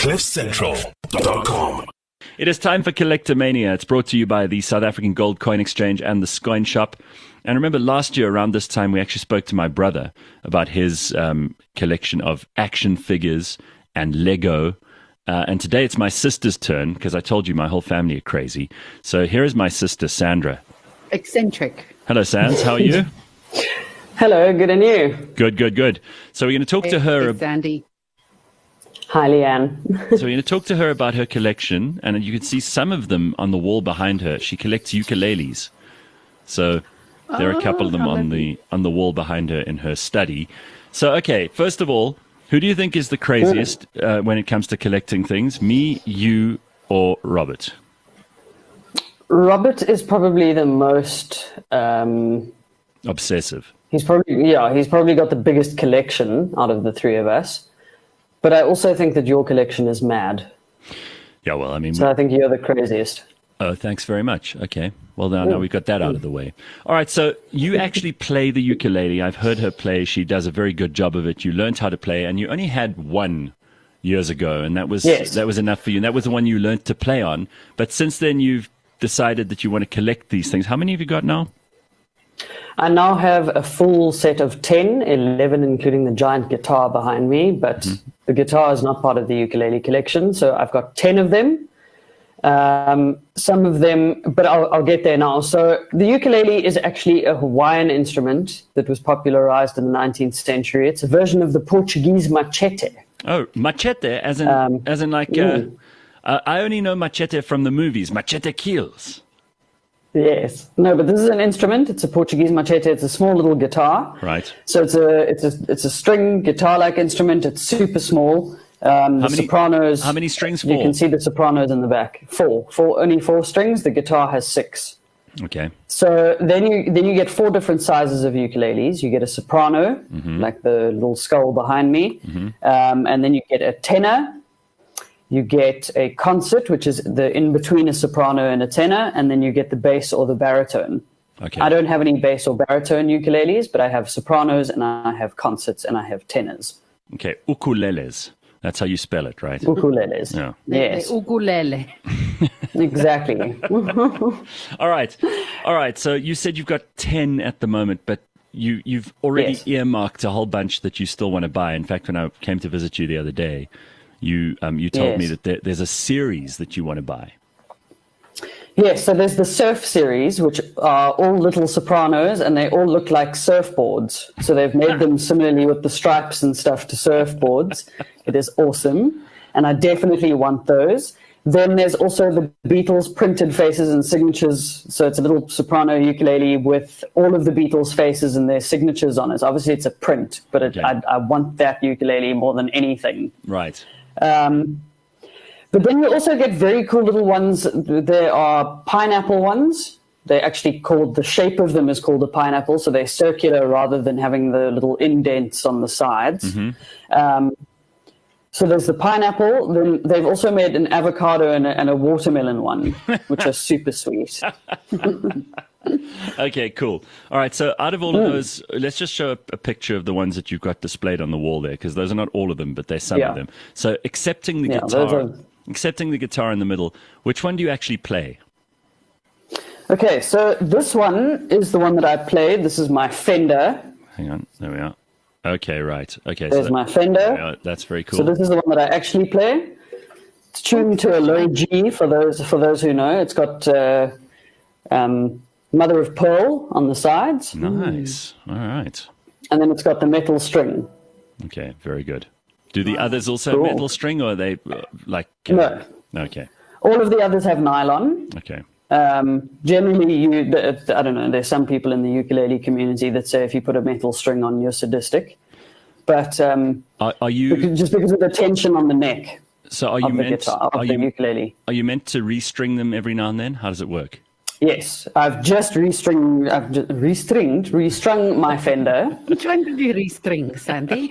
CliffCentral.com. It is time for Collectomania. It's brought to you by the South African Gold Coin Exchange and the Scoin Shop. And remember, last year around this time, we actually spoke to my brother about his collection of action figures and Lego. And today it's my sister's turn, because I told you my whole family are crazy. So here is my sister, Sandra. Eccentric. Hello, Sands. How are you? Hello, good, and you? Good. So we're going to talk to her. It's Sandy. Hi, Leanne. So we're going to talk to her about her collection, and you can see some of them on the wall behind her. She collects ukuleles. So there are a couple of them on the wall behind her in her study. So, okay, first of all, who do you think is the craziest when it comes to collecting things? Me, you, or Robert? Robert is probably the most Obsessive. He's probably got the biggest collection out of the three of us. But I also think that your collection is mad. Yeah, well, I mean... So I think you're the craziest. Oh, thanks very much. Okay. Well, now we've got that out of the way. All right, so you actually play the ukulele. I've heard her play. She does a very good job of it. You learned how to play, and you only had one years ago, and that was enough for you. And that was the one you learned to play on. But since then, you've decided that you want to collect these things. How many have you got now? I now have a full set of 10, 11, including the giant guitar behind me, but the guitar is not part of the ukulele collection, so I've got 10 of them. Some of them, but I'll get there now. So the ukulele is actually a Hawaiian instrument that was popularized in the 19th century. It's a version of the Portuguese machete. Oh, machete, as in I only know machete from the movies. Machete kills. Yes. No, but this is an instrument. It's a Portuguese machete. It's a small little guitar. Right. So it's a string guitar-like instrument. It's super small. Sopranos. How many strings? You can see the sopranos in the back. Only four strings. The guitar has 6. Okay. So then you get 4 different sizes of ukuleles. You get a soprano, like the little skull behind me, and then you get a tenor. You get a concert, which is the in between a soprano and a tenor, and then you get the bass or the baritone. Okay. I don't have any bass or baritone ukuleles, but I have sopranos, and I have concerts, and I have tenors. Okay, ukuleles. That's how you spell it, right? Ukuleles. Yeah. Yes. The ukulele. Exactly. All right. So you said you've got 10 at the moment, but you've already earmarked a whole bunch that you still want to buy. In fact, when I came to visit you the other day, you told me that there's a series that you want to buy. Yes, so there's the surf series, which are all little sopranos, and they all look like surfboards. So they've made them similarly with the stripes and stuff to surfboards. It is awesome, and I definitely want those. Then there's also the Beatles printed faces and signatures. So it's a little soprano ukulele with all of the Beatles faces and their signatures on it. Obviously, it's a print, but I want that ukulele more than anything. Right. But then you also get very cool little ones. There are pineapple ones. They're actually called, the shape of them is called a pineapple, so they're circular rather than having the little indents on the sides. So there's the pineapple. Then they've also made an avocado and a watermelon one, which are super sweet. Okay, cool. All right, so out of all of those, let's just show a picture of the ones that you've got displayed on the wall there, because those are not all of them, but they're some of them. So accepting the guitar in the middle, which one do you actually play? Okay, so this one is the one that I played. This is my Fender. Hang on, there we are. Okay, right. Okay, there's my Fender. That's very cool. So this is the one that I actually play. It's tuned to a low G for those who know. It's got mother of pearl on the sides. Nice. All right. And then it's got the metal string. Okay, very good. Do the others also have metal string, or are they No. Okay. All of the others have nylon. Okay. Generally, I don't know, there's some people in the ukulele community that say if you put a metal string on, you're sadistic. But are you just because of the tension on the neck? So are you meant the ukulele? Are you meant to restring them every now and then? How does it work? Yes, I've just restrung my Fender. Which one did you restring, Sandy?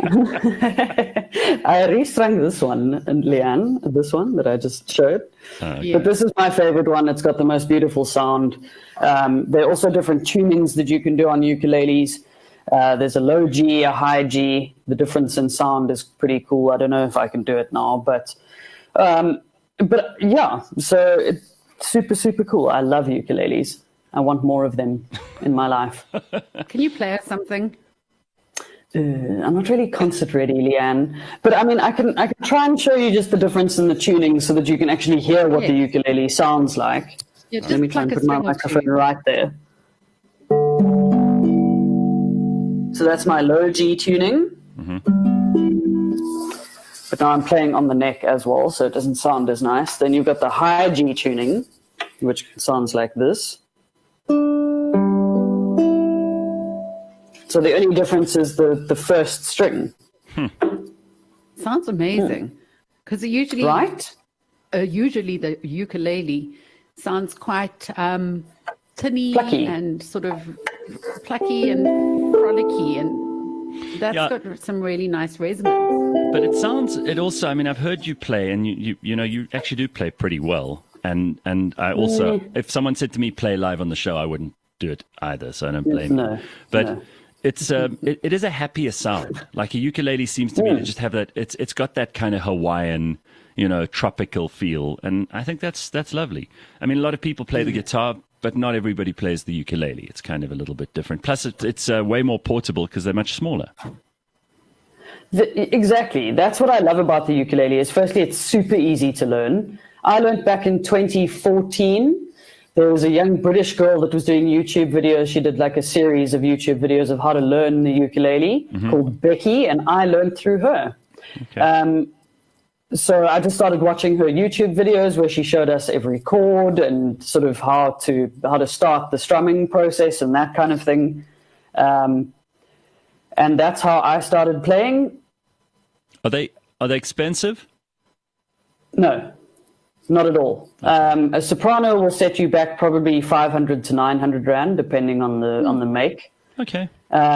I restrung this one, and Leanne, this one that I just showed. But this is my favorite one. It's got the most beautiful sound. There are also different tunings that you can do on ukuleles. There's a low G, a high G. The difference in sound is pretty cool. I don't know if I can do it now, but But yeah, so it's super, super cool. I love ukuleles. I want more of them in my life. Can you play us something? I'm not really concert ready, Leanne. But I mean, I can try and show you just the difference in the tuning so that you can actually hear what the ukulele sounds like. Yeah, just Let me try and pluck a put my string or microphone two. right there. So that's my low G tuning. But now I'm playing on the neck as well, so it doesn't sound as nice. Then you've got the high G tuning, which sounds like this. So the only difference is the first string. Sounds amazing. Because usually, Right? usually the ukulele sounds quite tinny Plucky. and sort of plucky and frolicky, and that's Yeah. got some really nice resonance. But it also, I mean, I've heard you play, and you actually do play pretty well. And I also, if someone said to me, play live on the show, I wouldn't do it either, so I don't blame you. No. But no. it's it is a happier sound. Like a ukulele seems to me to just have that. It's got that kind of Hawaiian, tropical feel, and I think that's lovely. I mean, a lot of people play the guitar, but not everybody plays the ukulele. It's kind of a little bit different. Plus, it's way more portable because they're much smaller. Exactly. That's what I love about the ukulele is firstly, it's super easy to learn. I learned back in 2014. There was a young British girl that was doing YouTube videos. She did like a series of YouTube videos of how to learn the ukulele called Becky, and I learned through her. Okay. So I just started watching her YouTube videos where she showed us every chord and sort of how to start the strumming process and that kind of thing. And that's how I started playing. Are they expensive? No, not at all. A soprano will set you back probably 500 to 900 rand, depending on the make. Okay.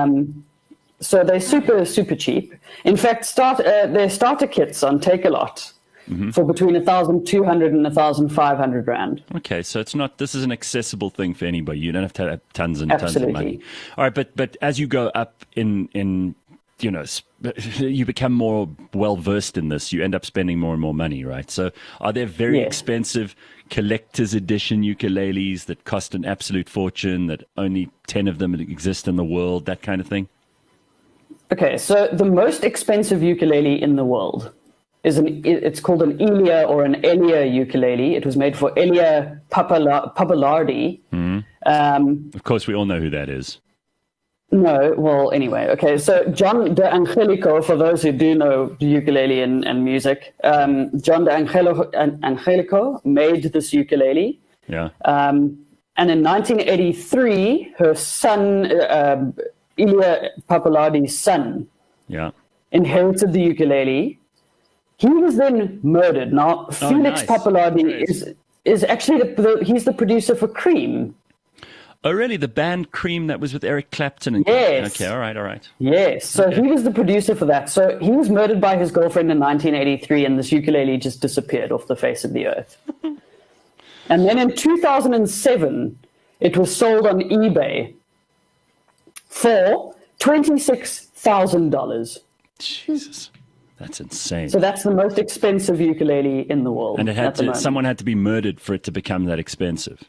So they're super, super cheap. In fact, their starter kits on Take-A-Lot for between 1,200 and 1,500 rand. Okay, so this is an accessible thing for anybody. You don't have to have tons and tons of Absolutely. money. All right, but as you go up in you become more well versed in this, you end up spending more and more money, right? So are there very Yeah. expensive collector's edition ukuleles that cost an absolute fortune, that only 10 of them exist in the world, that kind of thing? Okay, so the most expensive ukulele in the world it's called an Elia or an Elia ukulele. It was made for Elia Papalardi. Of course, we all know who that is. No, well, anyway, okay. So John de Angelico, for those who do know the ukulele and music, John de Angelico made this ukulele. Yeah. And in 1983, her son, Ilya Papalardi's son, Yeah. inherited the ukulele. He was then murdered. Now, Felix nice. Papalardi Great. is actually he's the producer for Cream. Oh, really? The band Cream that was with Eric Clapton? And Yes. Okay, all right. Yes, so Okay. he was the producer for that. So he was murdered by his girlfriend in 1983, and this ukulele just disappeared off the face of the earth. And then in 2007, it was sold on eBay for $26,000. Jesus. That's insane. So that's the most expensive ukulele in the world. And at the moment. someone had to be murdered for it to become that expensive.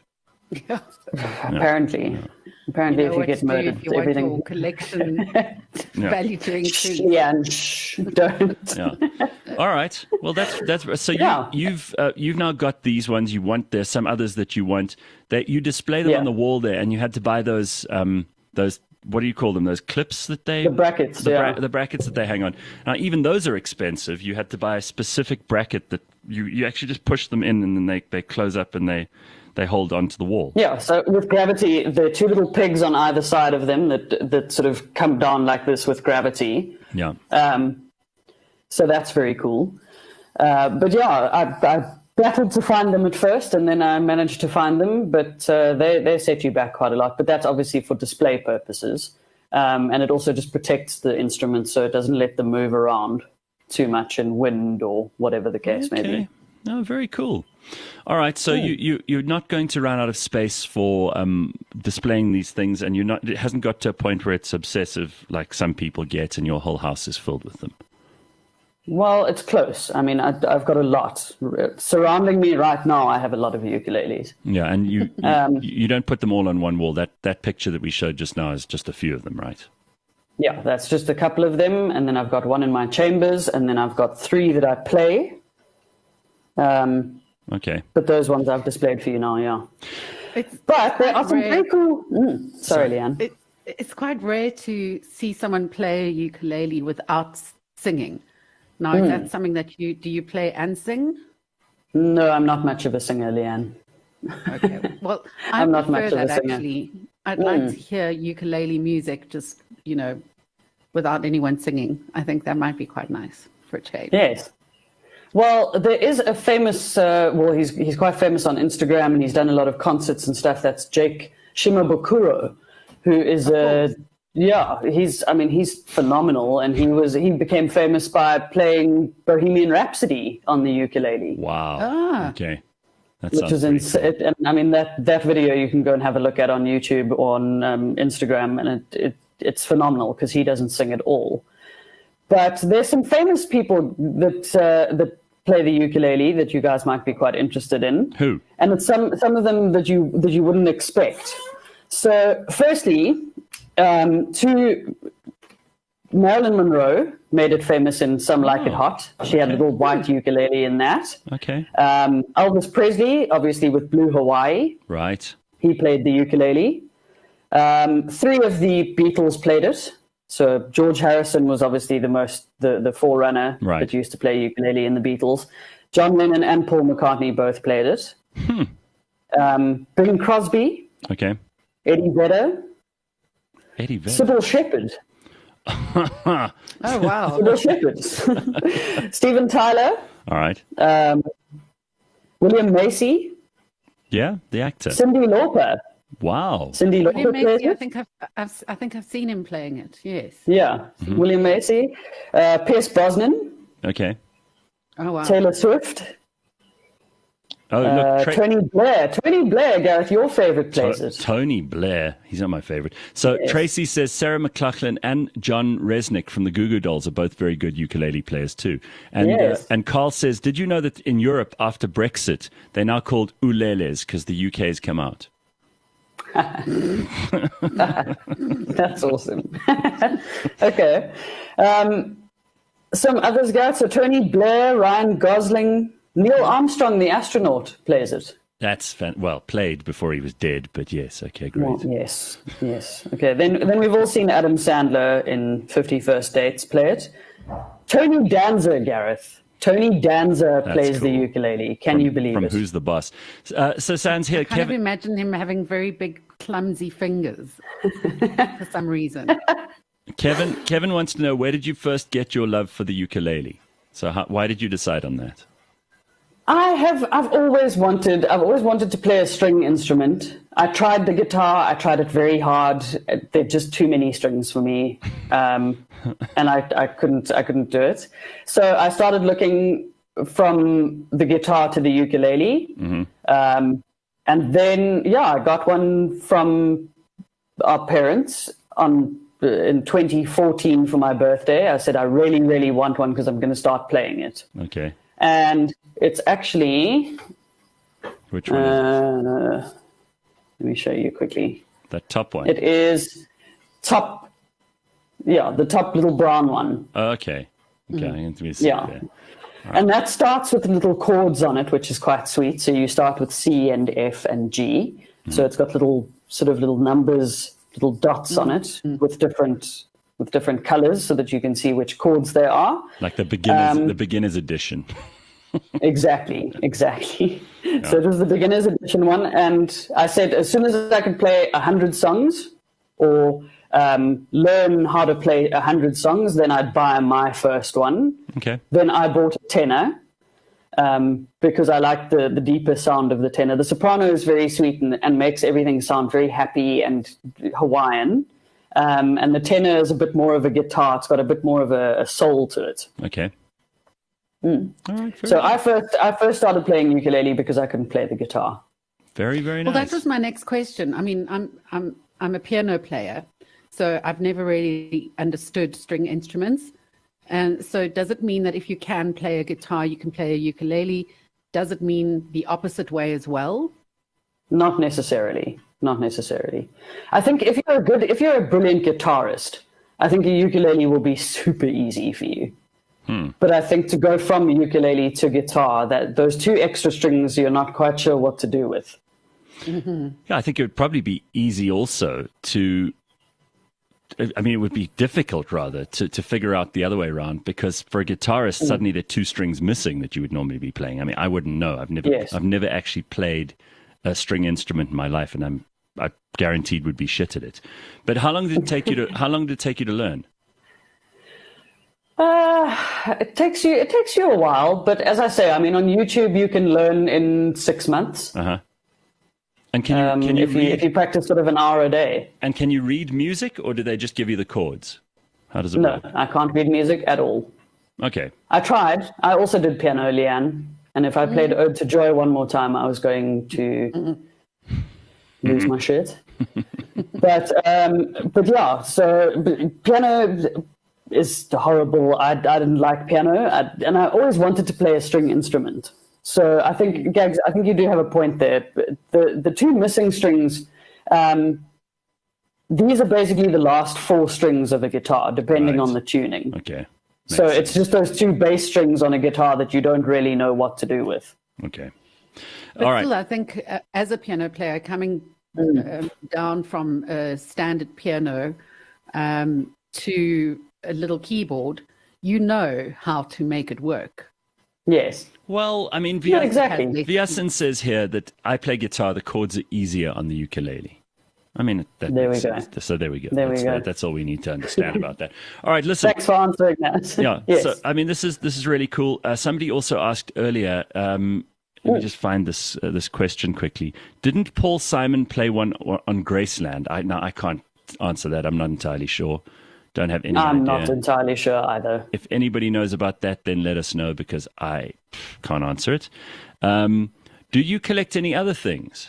Apparently, You know if you what get to do murdered, if you want everything. your collection value to increase. Yeah, and shh, don't. Yeah. All right. Well, that's so Yeah. you've now got these ones you want. There's some others that you want. That you display them Yeah. on the wall there, and you had to buy those what do you call them? Those clips that they The brackets, yeah. the brackets that they hang on. Now, even those are expensive. You had to buy a specific bracket that you actually just push them in, and then they close up and they hold onto the wall. Yeah, so with gravity, there are two little pegs on either side of them that sort of come down like this with gravity. Yeah. So that's very cool. But yeah, I battled to find them at first, and then I managed to find them, but they set you back quite a lot. But that's obviously for display purposes. And it also just protects the instrument so it doesn't let them move around too much in wind or whatever the case may be. Oh, very cool. All right, so you're not going to run out of space for displaying these things, and it hasn't got to a point where it's obsessive like some people get, and your whole house is filled with them. Well, it's close. I mean, I've got a lot. Surrounding me right now, I have a lot of ukuleles. Yeah, and you don't put them all on one wall. That picture that we showed just now is just a few of them, right? Yeah, that's just a couple of them. And then I've got one in my chambers, and then I've got 3 that I play. Okay. But those ones I've displayed for you now, yeah. It's But there quite are some rare. very cool... sorry, Leanne. It's quite rare to see someone play ukulele without singing. Now, is that something that do you play and sing? No, I'm not much of a singer, Leanne. Okay. Well, I I'm not prefer much of a that singer. actually. I'd like to hear ukulele music just, without anyone singing. I think that might be quite nice for a change. Yes. Well, there is a famous, he's quite famous on Instagram, and he's done a lot of concerts and stuff. That's Jake Shimabukuro, who is he's phenomenal, and he became famous by playing Bohemian Rhapsody on the ukulele. Wow. Ah. Okay. That Which sounds is pretty insane. cool. I mean, that video you can go and have a look at on YouTube or on Instagram, and it's phenomenal because he doesn't sing at all. But there's some famous people that play the ukulele that you guys might be quite interested in. Who? And it's some of them that you wouldn't expect. So, firstly, Marilyn Monroe made it famous in Some Like It Hot. She had a little white ukulele in that. Okay. Elvis Presley, obviously with Blue Hawaii, Right. he played the ukulele. 3 of the Beatles played it. So George Harrison was obviously the forerunner Right. that used to play ukulele in the Beatles. John Lennon and Paul McCartney both played it. Bing Crosby, Okay. Eddie Vedder, Eddie Vedder. Sybil Shepherd. Oh, wow. Sybil Shepherd. Steven Tyler, All right. William Macy, Yeah, the actor. Cyndi Lauper. Wow. Cyndi William Lauper played Macy, I it. think I've seen him playing it. Yes. Yeah, William Macy, Pierce Brosnan, Okay. Oh, wow. Taylor Swift, Oh, look, Tony Blair. Tony Blair, Gareth, your favorite plays it. Tony Blair. He's not my favorite. So Tracy says Sarah McLachlan and John Resnick from the Goo Goo Dolls are both very good ukulele players too. And Yes. and Carl says, did you know that in Europe after Brexit they're now called uleles because the UK has come out? That's awesome. Okay. Some others, Gareth. So Tony Blair, Ryan Gosling, Neil Armstrong, the astronaut, plays it. That's played before he was dead, but yes, okay, great. Well, yes. Okay, then we've all seen Adam Sandler in 50 First Dates play it. Tony Danza, Gareth. Tony Danza plays the cool. ukulele. Can you believe From it? Who's the Boss? So Sans here, I kind of Kevin. imagine him having very big, clumsy fingers for some reason. Kevin wants to know, where did you first get your love for the ukulele? So why did you decide on that? I've always wanted to play a string instrument. I tried the guitar. I tried it very hard. There are just too many strings for me, and I couldn't do it. So I started looking from the guitar to the ukulele, and then I got one from our parents in 2014 for my birthday. I said I really, really want one because I'm going to start playing it. Okay. And it's actually, Which one is it? let me show you quickly. That top one? It is the top little brown one. Oh, okay. Okay, I can see Yeah. it there. And that starts with little chords on it, which is quite sweet. So you start with C and F and G. So it's got little numbers, little dots on it with different colors so that you can see which chords they are. Like the beginner's edition. Exactly. So it was the beginner's edition one, and I said as soon as I could play 100 songs or learn how to play 100 songs, then I'd buy my first one. Okay. Then I bought a tenor because I like the deeper sound of the tenor. The soprano is very sweet and makes everything sound very happy and Hawaiian. And the tenor is a bit more of a guitar. It's got a bit more of a soul to it. Okay. All right, So I first started playing ukulele because I couldn't play the guitar. very, very nice. Well, that was my next question. I mean, I'm a piano player, so I've never really understood string instruments. And so does it mean that if you can play a guitar, you can play a ukulele? Does it mean the opposite way as well? Not necessarily. Not necessarily. I think if you're a brilliant guitarist, I think a ukulele will be super easy for you. But I think to go from ukulele to guitar, that those two extra strings, you're not quite sure what to do with. Yeah, I think it would probably be easy also to, I mean, it would be difficult rather to figure out the other way around, because for a guitarist, suddenly there are two strings missing that you would normally be playing. I mean, I wouldn't know. I've never actually played a string instrument in my life, and I guaranteed would be shit at it. But how long did it take you to learn? It takes you a while, but as I say, I mean, on YouTube you can learn in 6 months. And can you read, if you practice sort of an hour a day? And can you read music, or do they just give you the chords? How does it work? No, I can't read music at all. Okay. I tried. I also did piano, Leanne, and if I played Ode to Joy one more time, I was going to lose my shit. But yeah, so piano is horrible. I didn't like piano, and I always wanted to play a string instrument. So I think, Gags, I think you do have a point there. The two missing strings, these are basically the last 4 strings of a guitar, depending on the tuning. Okay. So it's just those 2 bass strings on a guitar that you don't really know what to do with. Okay. But all right. still, I think as a piano player, coming down from a standard piano to a little keyboard, you know how to make it work. Yes. Well, I mean, exactly. Vyasin says here that I play guitar, the chords are easier on the ukulele. I mean, there we go. So there we go. We go. That's all we need to understand about that. All right, listen. Thanks for answering that. Yeah. Yes. So, I mean, this is really cool. Somebody also asked earlier. Let me just find this question quickly. Didn't Paul Simon play one on Graceland? I can't answer that. I'm not entirely sure. Don't have any idea. I'm not entirely sure either. If anybody knows about that, then let us know, because I can't answer it. Do you collect any other things?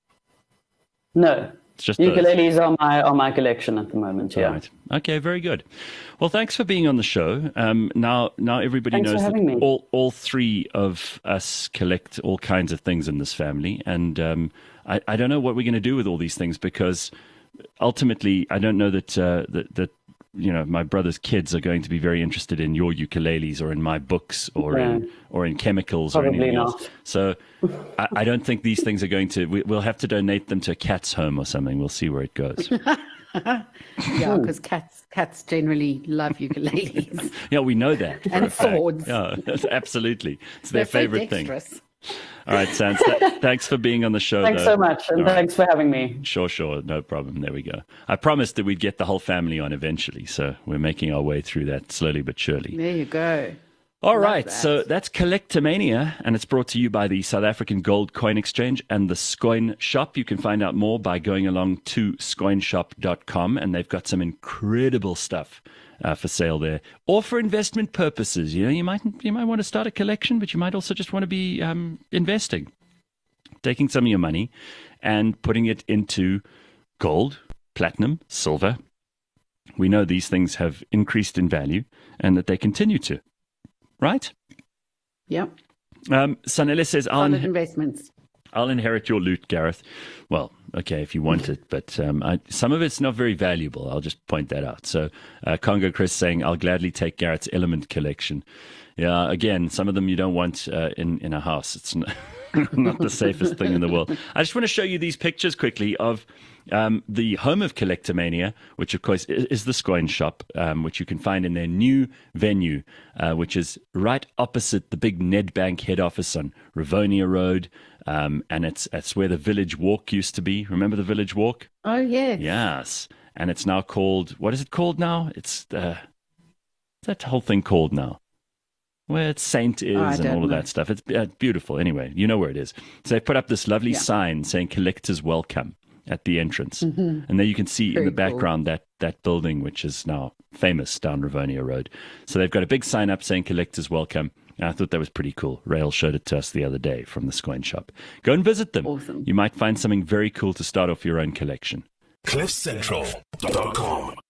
No. It's just ukuleles are my collection at the moment. Yeah. Right. Okay. Very good. Well, thanks for being on the show. Now everybody Thanks knows for having that me. all 3 of us collect all kinds of things in this family, and I don't know what we're going to do with all these things, because ultimately I don't know that you know, my brother's kids are going to be very interested in your ukuleles or in my books or in chemicals or anything else. So I don't think these things are going to. We'll have to donate them to a cat's home or something. We'll see where it goes. Yeah, because cats generally love ukuleles. Yeah, we know that. And swords. Yeah, absolutely. It's their favorite thing. Dexterous. All right, Sans, thanks for being on the show. Thanks so much, and thanks for having me. Sure. No problem. There we go. I promised that we'd get the whole family on eventually, so we're making our way through that slowly but surely. There you go. All right, so that's Collectomania, and it's brought to you by the South African Gold Coin Exchange and the Scoin Shop. You can find out more by going along to scoinshop.com, and they've got some incredible stuff for sale there, or for investment purposes. You know, you might want to start a collection, but you might also just want to be investing, taking some of your money and putting it into gold, platinum, silver. We know these things have increased in value and that they continue to. Right? Yep. Sanele says, Solid investments. I'll inherit your loot, Gareth. Well, okay, if you want it, but some of it's not very valuable. I'll just point that out. So Congo Chris saying, I'll gladly take Gareth's Element collection. Yeah, again, some of them you don't want in a house. It's not the safest thing in the world. I just want to show you these pictures quickly of the home of Collectomania, which of course is the Scoin Shop, which you can find in their new venue, which is right opposite the big Nedbank head office on Rivonia Road. And it's where the Village Walk used to be. Remember the Village Walk? Oh, yes. Yes. And it's now called, what is it called now? It's what's that whole thing called now? Where it's Saint is and all of that stuff. It's beautiful. Anyway, you know where it is. So they put up this lovely sign saying collectors welcome at the entrance. And there you can see in the background that building, which is now famous down Rivonia Road. So they've got a big sign up saying collectors welcome. And I thought that was pretty cool. Rail showed it to us the other day from the Scoin Shop. Go and visit them. Awesome. You might find something very cool to start off your own collection. CliffCentral.com